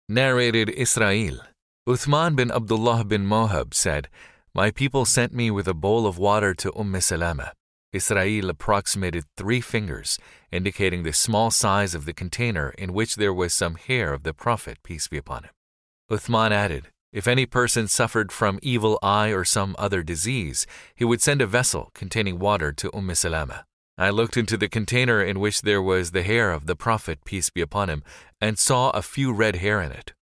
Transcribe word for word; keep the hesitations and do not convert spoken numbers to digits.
Narrated Israel. Uthman bin Abdullah bin Mohab said, "My people sent me with a bowl of water to Umm Salama." Israel approximated three fingers, indicating the small size of the container in which there was some hair of the Prophet, peace be upon him. Uthman added, if any person suffered from evil eye or some other disease, he would send a vessel containing water to Umm Salama. I looked into the container in which there was the hair of the Prophet, peace be upon him, and saw a few red hair in it.